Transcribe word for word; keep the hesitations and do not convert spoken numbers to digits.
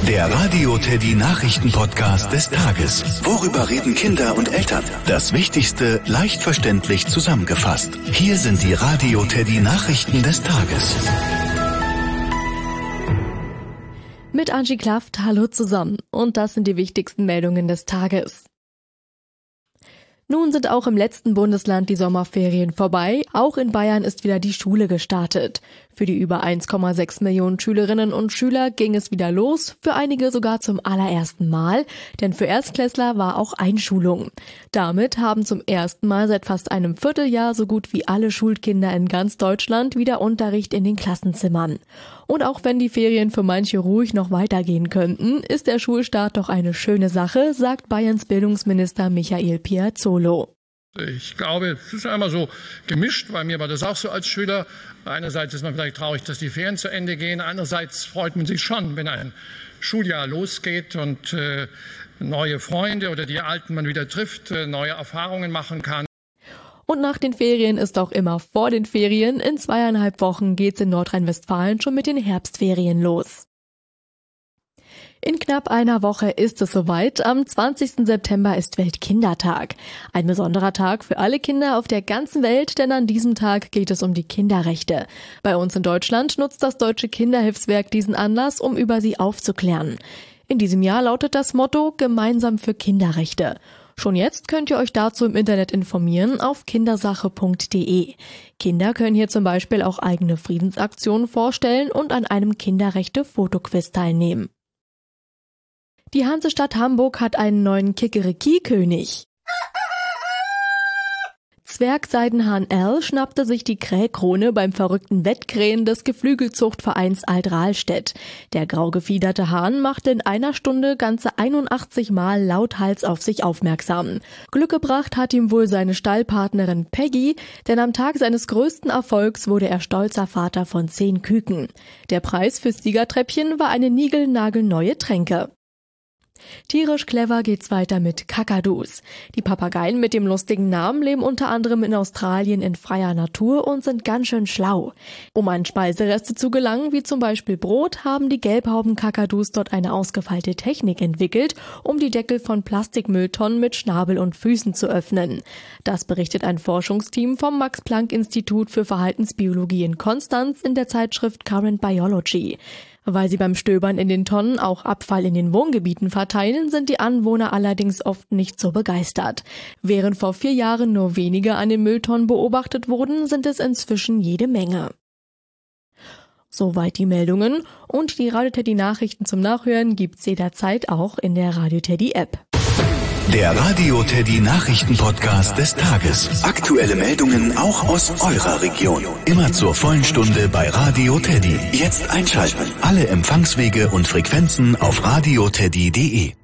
Der Radio Teddy Nachrichten-Podcast des Tages. Worüber reden Kinder und Eltern? Das Wichtigste leicht verständlich zusammengefasst. Hier sind die Radio Teddy Nachrichten des Tages. Mit Angie Klaft, hallo zusammen. Und das sind die wichtigsten Meldungen des Tages. Nun sind auch im letzten Bundesland die Sommerferien vorbei. Auch in Bayern ist wieder die Schule gestartet. Für die über eins Komma sechs Millionen Schülerinnen und Schüler ging es wieder los, für einige sogar zum allerersten Mal, denn für Erstklässler war auch Einschulung. Damit haben zum ersten Mal seit fast einem Vierteljahr so gut wie alle Schulkinder in ganz Deutschland wieder Unterricht in den Klassenzimmern. Und auch wenn die Ferien für manche ruhig noch weitergehen könnten, ist der Schulstart doch eine schöne Sache, sagt Bayerns Bildungsminister Michael Piazzolo. Ich glaube, es ist einmal so gemischt. Bei mir war das auch so als Schüler. Einerseits ist man vielleicht traurig, dass die Ferien zu Ende gehen. Andererseits freut man sich schon, wenn ein Schuljahr losgeht und äh, neue Freunde oder die Alten man wieder trifft, äh, neue Erfahrungen machen kann. Und nach den Ferien ist auch immer vor den Ferien. In zweieinhalb Wochen geht's in Nordrhein-Westfalen schon mit den Herbstferien los. In knapp einer Woche ist es soweit. Am zwanzigsten September ist Weltkindertag. Ein besonderer Tag für alle Kinder auf der ganzen Welt, denn an diesem Tag geht es um die Kinderrechte. Bei uns in Deutschland nutzt das Deutsche Kinderhilfswerk diesen Anlass, um über sie aufzuklären. In diesem Jahr lautet das Motto Gemeinsam für Kinderrechte. Schon jetzt könnt ihr euch dazu im Internet informieren auf kindersache punkt de. Kinder können hier zum Beispiel auch eigene Friedensaktionen vorstellen und an einem Kinderrechte-Fotoquiz teilnehmen. Die Hansestadt Hamburg hat einen neuen Kikeriki-König. Zwergseidenhahn L schnappte sich die Krähkrone beim verrückten Wettkrähen des Geflügelzuchtvereins Alt-Rahlstedt. Der grau gefiederte Hahn machte in einer Stunde ganze einundachtzig Mal lauthals auf sich aufmerksam. Glück gebracht hat ihm wohl seine Stallpartnerin Peggy, denn am Tag seines größten Erfolgs wurde er stolzer Vater von zehn Küken. Der Preis fürs Siegertreppchen war eine niegelnagelneue Tränke. Tierisch clever geht's weiter mit Kakadus. Die Papageien mit dem lustigen Namen leben unter anderem in Australien in freier Natur und sind ganz schön schlau. Um an Speisereste zu gelangen, wie zum Beispiel Brot, haben die Gelbhauben-Kakadus dort eine ausgefeilte Technik entwickelt, um die Deckel von Plastikmülltonnen mit Schnabel und Füßen zu öffnen. Das berichtet ein Forschungsteam vom Max-Planck-Institut für Verhaltensbiologie in Konstanz in der Zeitschrift Current Biology. Weil sie beim Stöbern in den Tonnen auch Abfall in den Wohngebieten verteilen, sind die Anwohner allerdings oft nicht so begeistert. Während vor vier Jahren nur wenige an den Mülltonnen beobachtet wurden, sind es inzwischen jede Menge. Soweit die Meldungen und die Radio Teddy Nachrichten zum Nachhören gibt's jederzeit auch in der Radio Teddy App. Der Radio Teddy Nachrichten-Podcast des Tages. Aktuelle Meldungen auch aus eurer Region. Immer zur vollen Stunde bei Radio Teddy. Jetzt einschalten. Alle Empfangswege und Frequenzen auf radio teddy punkt de.